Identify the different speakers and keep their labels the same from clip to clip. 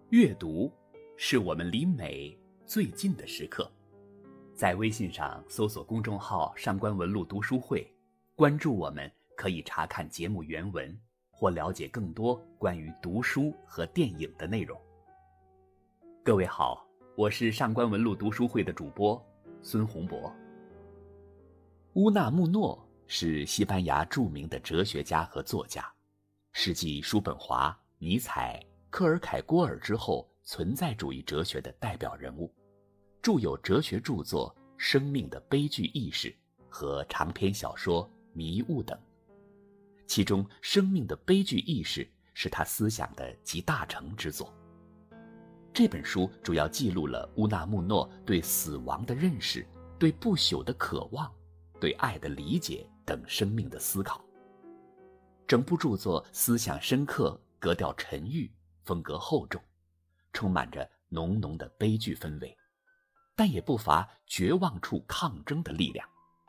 Speaker 1: 阅读是我们离美最近的时刻。在微信上搜索公众号上官文录读书会，关注我们，可以查看节目原文或了解更多关于读书和电影的内容。各位好，我是上官文录读书会的主播孙洪博。乌纳穆诺是西班牙著名的哲学家和作家，是继叔本华、尼采、克尔凯郭尔之后存在主义哲学的代表人物，著有哲学著作《生命的悲剧意识》和长篇小说《迷雾》等。其中《生命的悲剧意识》是他思想的集大成之作。这本书主要记录了乌纳穆诺对死亡的认识、对不朽的渴望、对爱的理解等生命的思考。整部著作思想深刻，格调沉郁，风格厚重，充满着浓浓的悲剧氛围，但也不乏绝望处抗争的力量。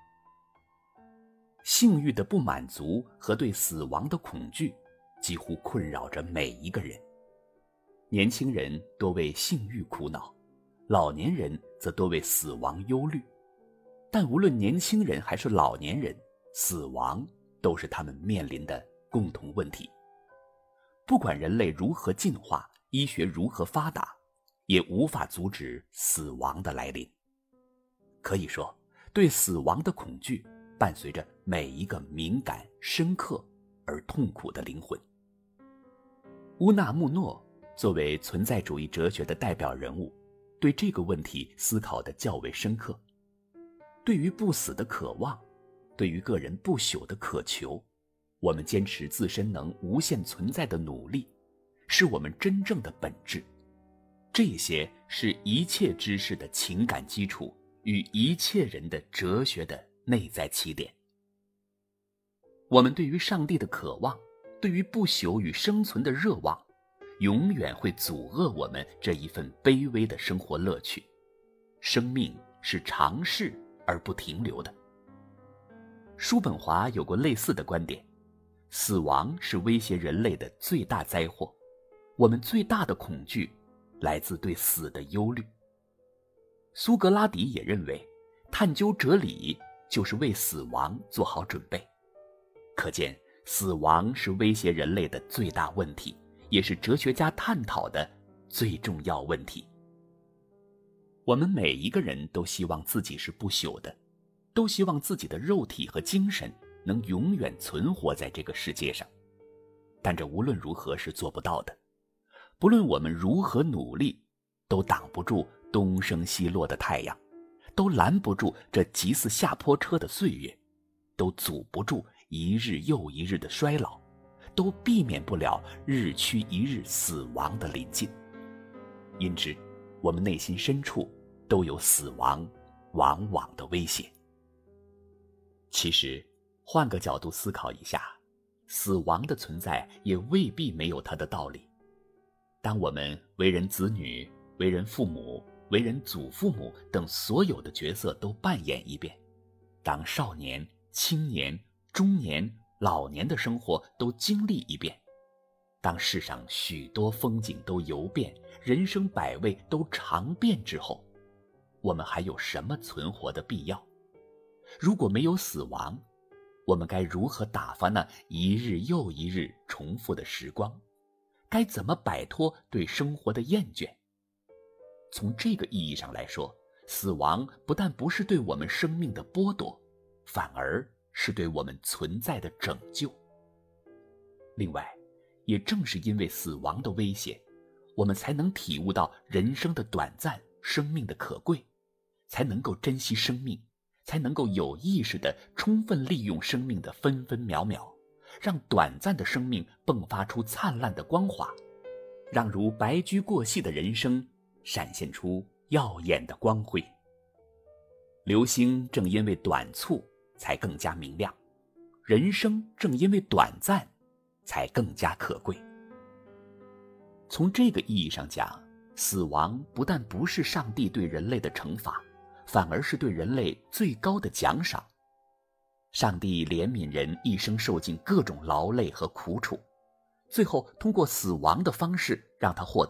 Speaker 1: 性欲的不满足和对死亡的恐惧几乎困扰着每一个人。年轻人多为性欲苦恼，老年人则多为死亡忧虑。但无论年轻人还是老年人，死亡都是他们面临的共同问题。不管人类如何进化，医学如何发达，也无法阻止死亡的来临。可以说，对死亡的恐惧伴随着每一个敏感、深刻而痛苦的灵魂。乌纳穆诺作为存在主义哲学的代表人物，对这个问题思考得较为深刻。对于不死的渴望，对于个人不朽的渴求，我们坚持自身能无限存在的努力，是我们真正的本质。这些是一切知识的情感基础与一切人的哲学的内在起点。我们对于上帝的渴望，对于不朽与生存的热望，永远会阻遏我们这一份卑微的生活乐趣。生命是常逝而不停留的。叔本华有过类似的观点，死亡是威胁人类的最大灾祸，我们最大的恐惧来自对死的忧虑。苏格拉底也认为，探究哲理就是为死亡做好准备。可见，死亡是威胁人类的最大问题，也是哲学家探讨的最重要问题。我们每一个人都希望自己是不朽的，都希望自己的肉体和精神能永远存活在这个世界上。但这无论如何是做不到的。不论我们如何努力，都挡不住东升西落的太阳，都拦不住这急似下坡车的岁月，都阻不住一日又一日的衰老，都避免不了日趋一日死亡的临近。因之，我们内心深处都有死亡往往的威胁。其实，换个角度思考一下，死亡的存在也未必没有它的道理。当我们为人子女、为人父母、为人祖父母等所有的角色都扮演一遍，当少年、青年、中年、老年的生活都经历一遍，当世上许多风景都游遍，人生百味都尝遍之后，我们还有什么存活的必要？如果没有死亡，我们该如何打发那一日又一日重复的时光？该怎么摆脱对生活的厌倦？从这个意义上来说，死亡不但不是对我们生命的剥夺，反而是对我们存在的拯救。另外，也正是因为死亡的威胁，我们才能体悟到人生的短暂，生命的可贵，才能够珍惜生命，才能够有意识地充分利用生命的分分秒秒，让短暂的生命迸发出灿烂的光华，让如白驹过隙的人生闪现出耀眼的光辉。流星正因为短促才更加明亮，人生正因为短暂才更加可贵。从这个意义上讲，死亡不但不是上帝对人类的惩罚，反而是对人类最高的奖赏。上帝怜悯人一生受尽各种劳累和苦楚，最后通过死亡的方式让他获得了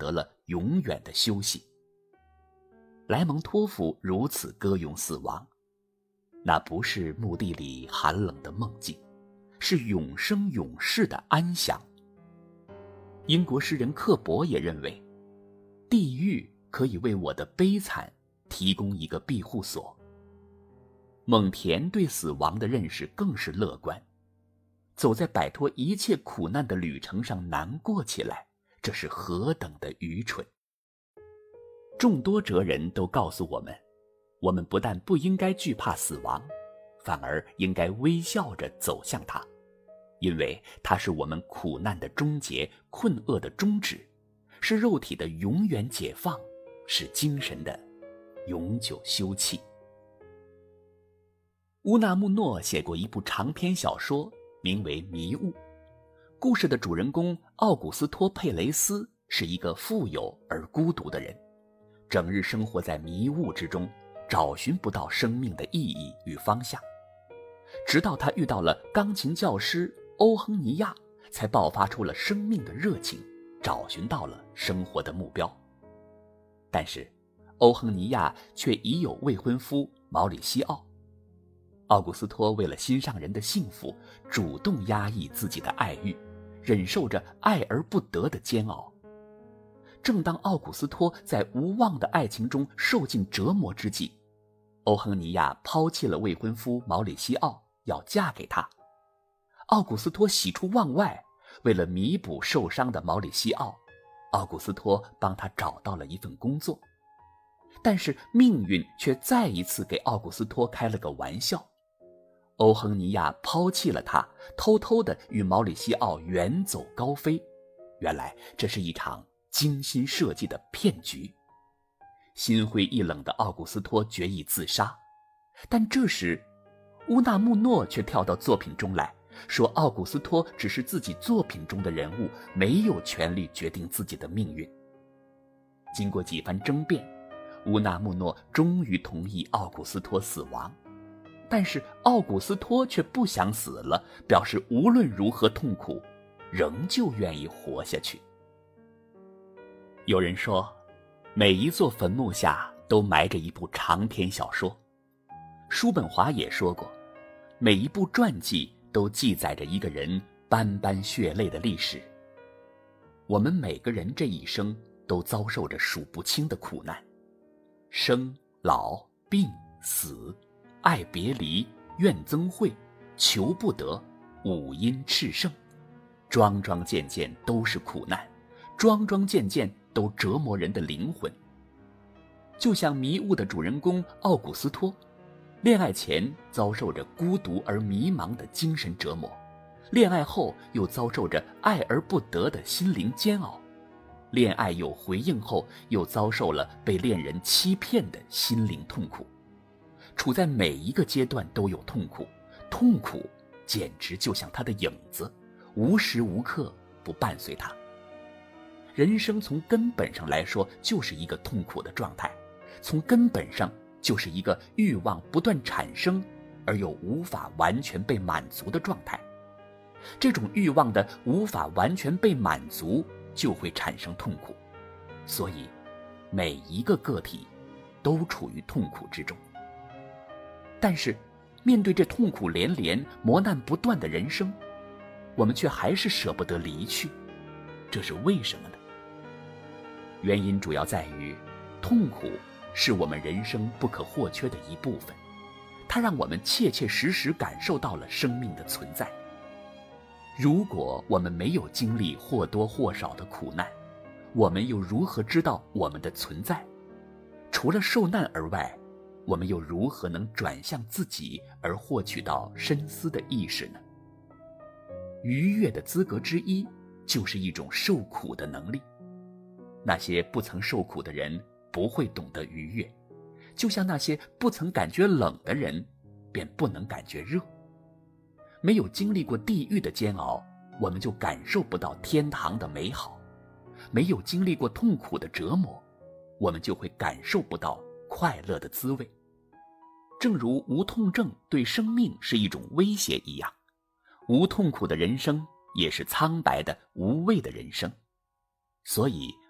Speaker 1: 永远的休息。莱蒙托夫如此歌咏死亡，那不是墓地里寒冷的梦境，是永生永世的安详。英国诗人克伯也认为，地狱可以为我的悲惨提供一个庇护所。蒙恬对死亡的认识更是乐观，走在摆脱一切苦难的旅程上难过起来，这是何等的愚蠢。众多哲人都告诉我们，我们不但不应该惧怕死亡，反而应该微笑着走向它，因为它是我们苦难的终结，困厄的终止，是肉体的永远解放，是精神的永久休憩。乌纳穆诺写过一部长篇小说，名为《迷雾》。故事的主人公奥古斯托·佩雷斯是一个富有而孤独的人，整日生活在迷雾之中，找寻不到生命的意义与方向。直到他遇到了钢琴教师欧亨尼亚，才爆发出了生命的热情，找寻到了生活的目标。但是欧亨尼亚却已有未婚夫毛里西奥。奥古斯托为了心上人的幸福，主动压抑自己的爱欲，忍受着爱而不得的煎熬。正当奥古斯托在无望的爱情中受尽折磨之际，欧亨尼亚抛弃了未婚夫毛里西奥，要嫁给他。奥古斯托喜出望外，为了弥补受伤的毛里西奥，奥古斯托帮他找到了一份工作。但是命运却再一次给奥古斯托开了个玩笑。欧亨尼亚抛弃了他，偷偷地与毛里西奥远走高飞。原来这是一场精心设计的骗局。心灰意冷的奥古斯托决意自杀，但这时乌纳穆诺却跳到作品中来，说奥古斯托只是自己作品中的人物，没有权利决定自己的命运。经过几番争辩，乌纳穆诺终于同意奥古斯托死亡，但是奥古斯托却不想死了，表示无论如何痛苦，仍旧愿意活下去。有人说，每一座坟墓下都埋着一部长篇小说。叔本华也说过，每一部传记都记载着一个人斑斑血泪的历史。我们每个人这一生都遭受着数不清的苦难，生老病死，爱别离，怨憎会，求不得，五阴炽盛，桩桩件件都是苦难，桩桩件件都折磨人的灵魂。就像迷雾的主人公奥古斯托，恋爱前遭受着孤独而迷茫的精神折磨，恋爱后又遭受着爱而不得的心灵煎熬，恋爱有回应后又遭受了被恋人欺骗的心灵痛苦。处在每一个阶段都有痛苦，痛苦简直就像他的影子，无时无刻不伴随他。人生从根本上来说就是一个痛苦的状态，从根本上就是一个欲望不断产生而又无法完全被满足的状态。这种欲望的无法完全被满足，就会产生痛苦。所以每一个个体都处于痛苦之中。但是面对这痛苦连连、磨难不断的人生，我们却还是舍不得离去。这是为什么呢？原因主要在于，痛苦是我们人生不可或缺的一部分，它让我们切切实实感受到了生命的存在。如果我们没有经历或多或少的苦难，我们又如何知道我们的存在？除了受难而外，我们又如何能转向自己而获取到深思的意识呢？愉悦的资格之一，就是一种受苦的能力。那些不曾受苦的人不会懂得愉悦，就像那些不曾感觉冷的人便不能感觉热。没有经历过地狱的煎熬，我们就感受不到天堂的美好；没有经历过痛苦的折磨，我们就会感受不到快乐的滋味。正如无痛症对生命是一种威胁一样，无痛苦的人生也是苍白的、无味的人生。所以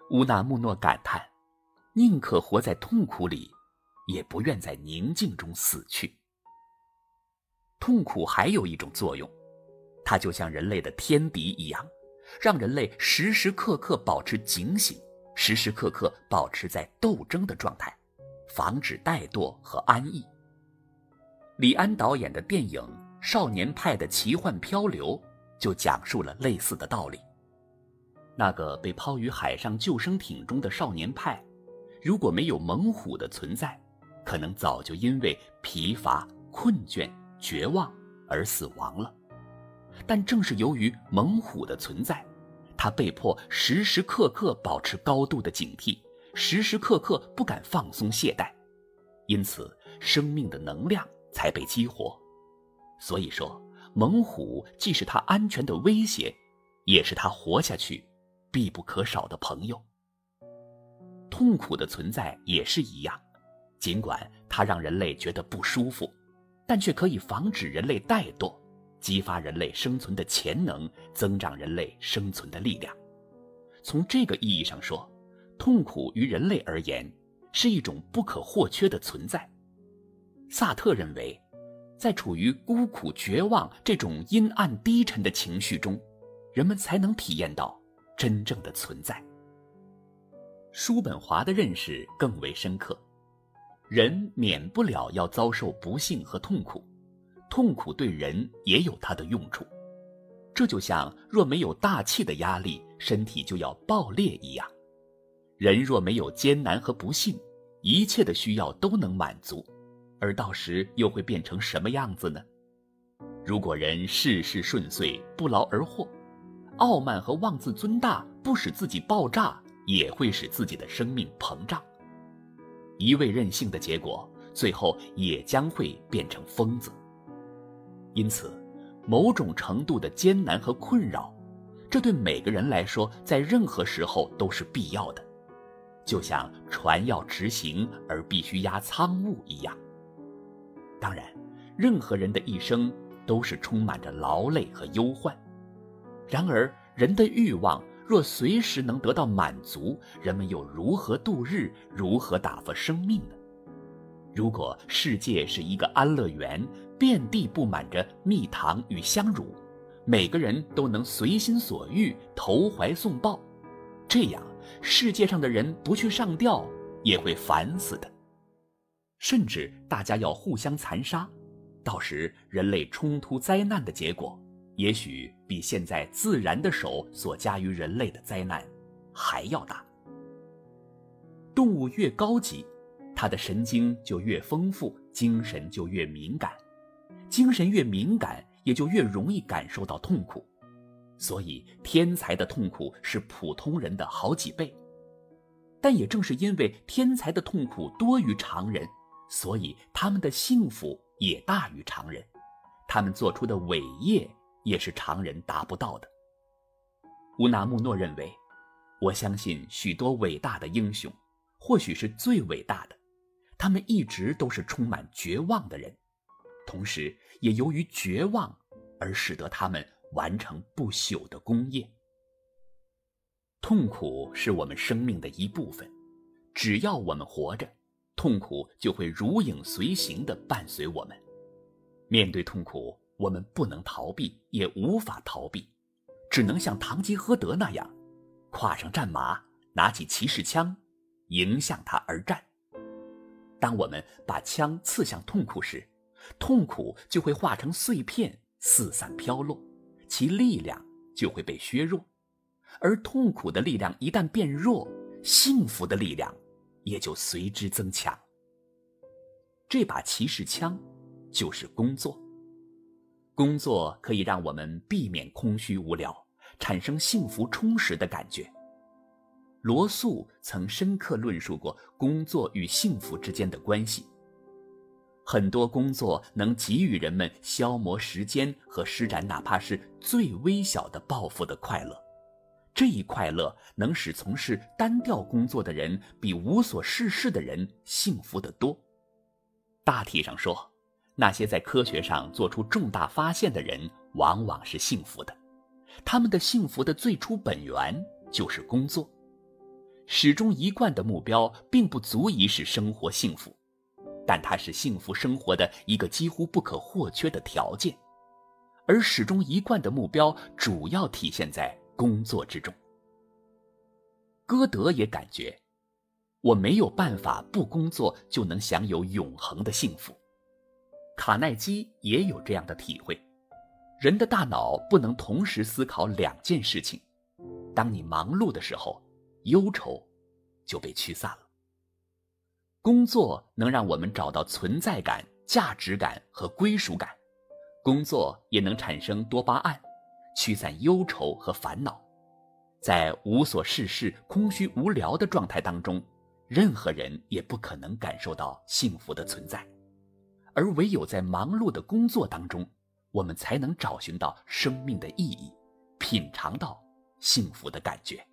Speaker 1: 乌纳穆诺感叹，宁可活在痛苦里，也不愿在宁静中死去。痛苦还有一种作用，它就像人类的天敌一样，让人类时时刻刻保持警醒，时时刻刻保持在斗争的状态，防止怠惰和安逸。李安导演的电影《少年派的奇幻漂流》就讲述了类似的道理。那个被抛于海上救生艇中的少年派，如果没有猛虎的存在，可能早就因为疲乏、困倦、绝望而死亡了。但正是由于猛虎的存在，他被迫时时刻刻保持高度的警惕，时时刻刻不敢放松懈怠，因此生命的能量才被激活。所以说，猛虎既是他安全的威胁，也是他活下去必不可少的朋友。痛苦的存在也是一样，尽管它让人类觉得不舒服，但却可以防止人类怠惰，激发人类生存的潜能，增长人类生存的力量。从这个意义上说，痛苦于人类而言是一种不可或缺的存在。萨特认为，在处于孤苦绝望这种阴暗低沉的情绪中，人们才能体验到真正的存在。叔本华的认识更为深刻，人免不了要遭受不幸和痛苦，痛苦对人也有它的用处。这就像若没有大气的压力，身体就要爆裂一样。人若没有艰难和不幸，一切的需要都能满足，而到时又会变成什么样子呢？如果人事事顺遂，不劳而获，傲慢和妄自尊大不使自己爆炸，也会使自己的生命膨胀。一味任性的结果，最后也将会变成疯子。因此，某种程度的艰难和困扰，这对每个人来说，在任何时候都是必要的，就像船要直行而必须压舱物一样。当然，任何人的一生都是充满着劳累和忧患。然而，人的欲望若随时能得到满足，人们又如何度日，如何打发生命呢？如果世界是一个安乐园，遍地布满着蜜糖与香乳，每个人都能随心所欲，投怀送抱，这样世界上的人不去上吊也会烦死的。甚至大家要互相残杀，到时人类冲突灾难的结果，也许比现在自然的手所加于人类的灾难还要大。动物越高级，它的神经就越丰富，精神就越敏感，精神越敏感，也就越容易感受到痛苦。所以天才的痛苦是普通人的好几倍。但也正是因为天才的痛苦多于常人，所以他们的幸福也大于常人，他们做出的伟业也是常人达不到的。乌纳穆诺认为，我相信许多伟大的英雄，或许是最伟大的，他们一直都是充满绝望的人，同时也由于绝望而使得他们完成不朽的功业。痛苦是我们生命的一部分，只要我们活着，痛苦就会如影随形地伴随我们。面对痛苦，我们不能逃避，也无法逃避，只能像堂吉诃德那样，跨上战马，拿起骑士枪，迎向他而战。当我们把枪刺向痛苦时，痛苦就会化成碎片，四散飘落，其力量就会被削弱。而痛苦的力量一旦变弱，幸福的力量也就随之增强。这把骑士枪就是工作。工作可以让我们避免空虚无聊，产生幸福充实的感觉。罗素曾深刻论述过工作与幸福之间的关系。很多工作能给予人们消磨时间和施展哪怕是最微小的抱负的快乐，这一快乐能使从事单调工作的人比无所事事的人幸福得多。大体上说，那些在科学上做出重大发现的人往往是幸福的，他们的幸福的最初本源就是工作。 始终一贯的目标并不足以使生活幸福，但它是幸福生活的一个几乎不可或缺的条件。而始终一贯的目标主要体现在工作之中。歌德也感觉，我没有办法不工作就能享有永恒的幸福。卡耐基也有这样的体会，人的大脑不能同时思考两件事情，当你忙碌的时候，忧愁就被驱散了。工作能让我们找到存在感、价值感和归属感，工作也能产生多巴胺，驱散忧愁和烦恼。在无所事事、空虚无聊的状态当中，任何人也不可能感受到幸福的存在，而唯有在忙碌的工作当中，我们才能找寻到生命的意义，品尝到幸福的感觉。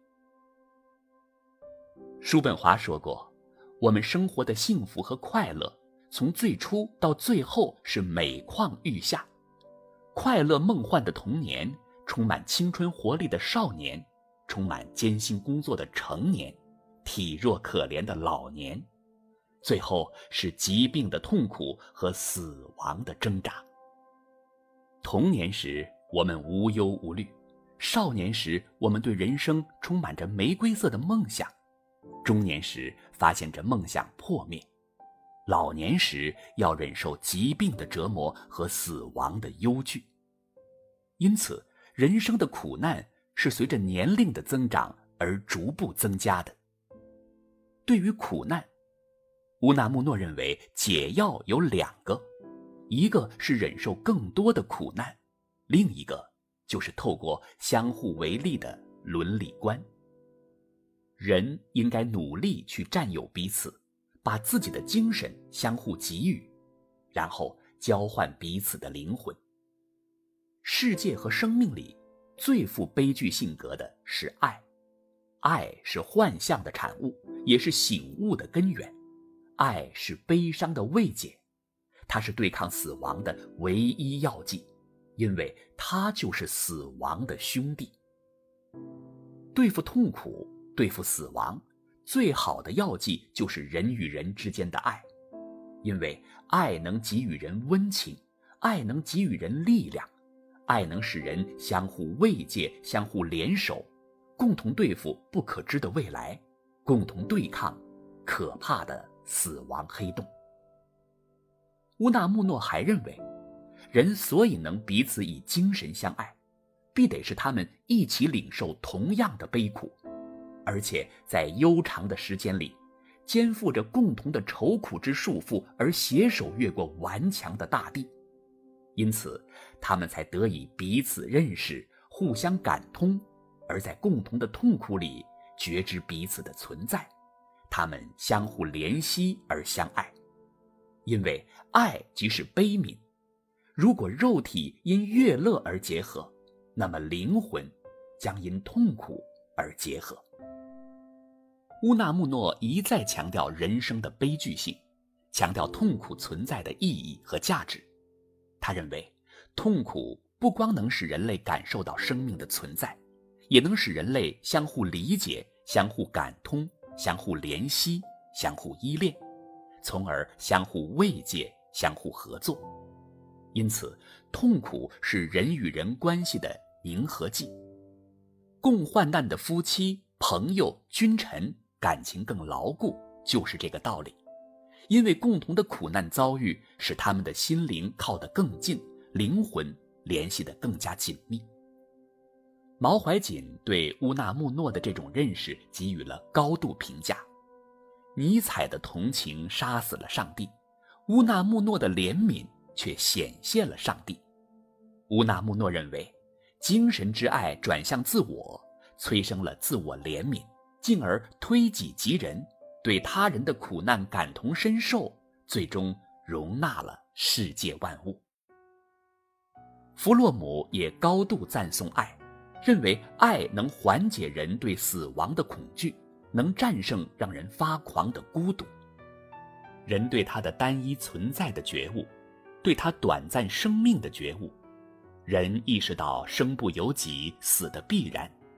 Speaker 1: 叔本华说过，我们生活的幸福和快乐，从最初到最后是每况愈下。快乐梦幻的童年，充满青春活力的少年，充满艰辛工作的成年，体弱可怜的老年，最后是疾病的痛苦和死亡的挣扎。童年时我们无忧无虑，少年时我们对人生充满着玫瑰色的梦想，中年时发现着梦想破灭，老年时要忍受疾病的折磨和死亡的忧惧。因此，人生的苦难是随着年龄的增长而逐步增加的。对于苦难，乌纳穆诺认为解药有两个，一个是忍受更多的苦难，另一个就是透过相互为利的伦理观。人应该努力去占有彼此，把自己的精神相互给予，然后交换彼此的灵魂。世界和生命里最富悲剧性格的是爱，爱是幻象的产物，也是醒悟的根源。爱是悲伤的慰藉，它是对抗死亡的唯一药剂，因为它就是死亡的兄弟。对付痛苦，对付死亡，最好的药剂就是人与人之间的爱，因为爱能给予人温情，爱能给予人力量，爱能使人相互慰藉，相互联手，共同对付不可知的未来，共同对抗可怕的死亡黑洞。乌纳穆诺还认为，人所以能彼此以精神相爱，必得是他们一起领受同样的悲苦，而且在悠长的时间里，肩负着共同的愁苦之束缚而携手越过顽强的大地。因此，他们才得以彼此认识，互相感通，而在共同的痛苦里觉知彼此的存在。他们相互怜惜而相爱，因为爱即是悲悯。如果肉体因悦乐而结合，那么灵魂将因痛苦而结合。乌纳穆诺一再强调人生的悲剧性，强调痛苦存在的意义和价值。他认为，痛苦不光能使人类感受到生命的存在，也能使人类相互理解，相互感通，相互怜惜，相互依恋，从而相互慰藉，相互合作。因此，痛苦是人与人关系的凝合剂。共患难的夫妻、朋友、君臣感情更牢固，就是这个道理。因为共同的苦难遭遇，使他们的心灵靠得更近，灵魂联系得更加紧密。毛怀瑾对乌纳穆诺的这种认识给予了高度评价。尼采的同情杀死了上帝，乌纳穆诺的怜悯却显现了上帝。乌纳穆诺认为，精神之爱转向自我，催生了自我怜悯，进而推己及人，对他人的苦难感同身受，最终容纳了世界万物。弗洛姆也高度赞颂爱，认为爱能缓解人对死亡的恐惧，能战胜让人发狂的孤独。人对他的单一存在的觉悟，对他短暂生命的觉悟，人意识到生不由己，死的必然。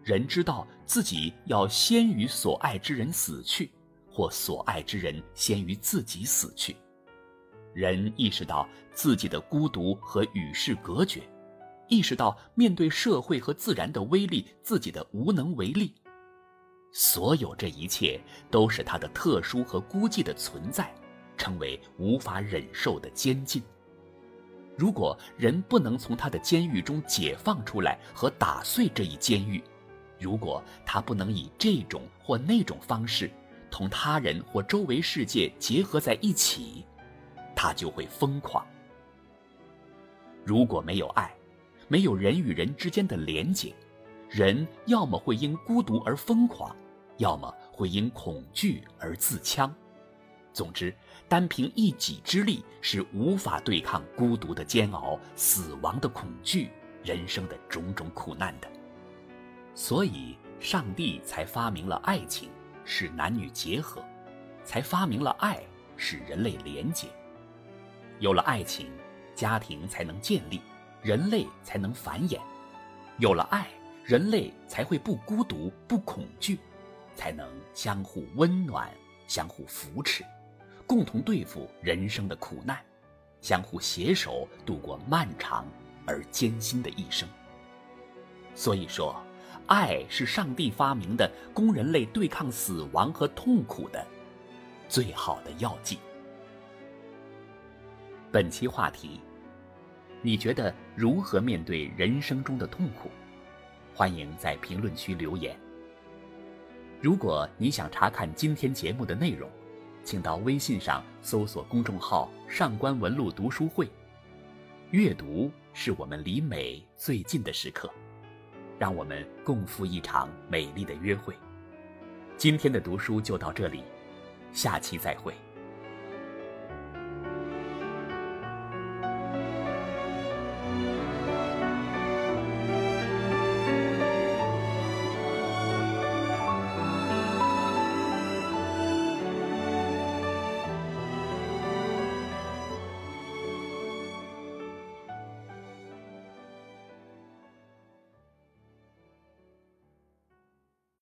Speaker 1: 人知道自己要先于所爱之人死去，或所爱之人先于自己死去。人意识到自己的孤独和与世隔绝，意识到面对社会和自然的威力，自己的无能为力。所有这一切都使他的特殊和孤寂的存在成为无法忍受的监禁。如果人不能从他的监狱中解放出来和打碎这一监狱，如果他不能以这种或那种方式同他人或周围世界结合在一起，他就会疯狂。如果没有爱，没有人与人之间的连结，人要么会因孤独而疯狂，要么会因恐惧而自戕。总之，单凭一己之力是无法对抗孤独的煎熬、死亡的恐惧、人生的种种苦难的。所以，上帝才发明了爱情，使男女结合；才发明了爱，使人类连结。有了爱情，家庭才能建立，人类才能繁衍。有了爱，人类才会不孤独、不恐惧，才能相互温暖、相互扶持，共同对付人生的苦难，相互携手度过漫长而艰辛的一生。所以说，爱是上帝发明的供人类对抗死亡和痛苦的最好的药剂。本期话题，你觉得如何面对人生中的痛苦？欢迎在评论区留言。如果你想查看今天节目的内容，请到微信上搜索公众号上官文路读书会。阅读是我们离美最近的时刻，让我们共赴一场美丽的约会。今天的读书就到这里，下期再会。